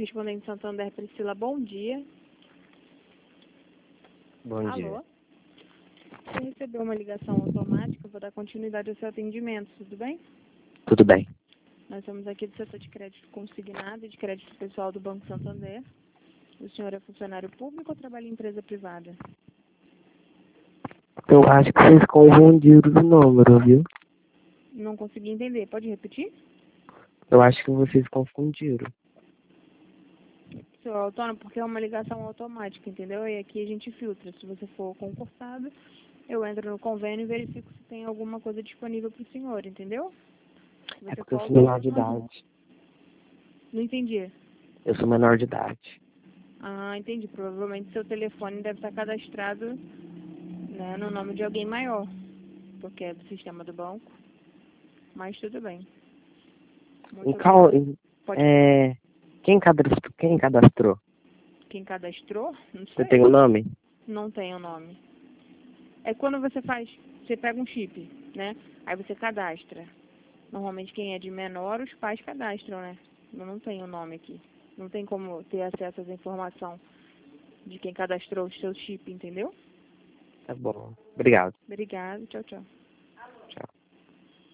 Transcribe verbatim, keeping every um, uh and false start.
correspondente Santander, Priscila, bom dia. Bom Alô? dia. Você recebeu uma ligação automática, vou dar continuidade ao seu atendimento, tudo bem? Tudo bem. Nós estamos aqui do setor de crédito consignado e de crédito pessoal do Banco Santander. O senhor é funcionário público ou trabalha em empresa privada? Eu acho que vocês confundiram o número, viu? Não consegui entender, pode repetir? Eu acho que vocês confundiram. Seu autônomo, porque é uma ligação automática, entendeu? E aqui a gente filtra. Se você for concursado, eu entro no convênio e verifico se tem alguma coisa disponível para o senhor, entendeu? Se É você porque eu for sou menor de autônomo, idade. não entendi. Eu sou menor de idade. Ah, entendi. Provavelmente seu telefone deve estar cadastrado, né, no nome de alguém maior, porque é do sistema do banco. Mas tudo bem. Muito Em qual, obrigada. em- Pode falar. é, quem cadastrou? Quem cadastrou? Quem cadastrou? Não Você sei. tem o nome? Não tem o nome. É quando você faz, você pega um chip, né? Aí você cadastra. Normalmente quem é de menor, os pais cadastram, né? Eu não tenho o nome aqui. Não tem como ter acesso a essa informação de quem cadastrou o seu chip, entendeu? Tá bom. Obrigado. Obrigada, tchau, tchau.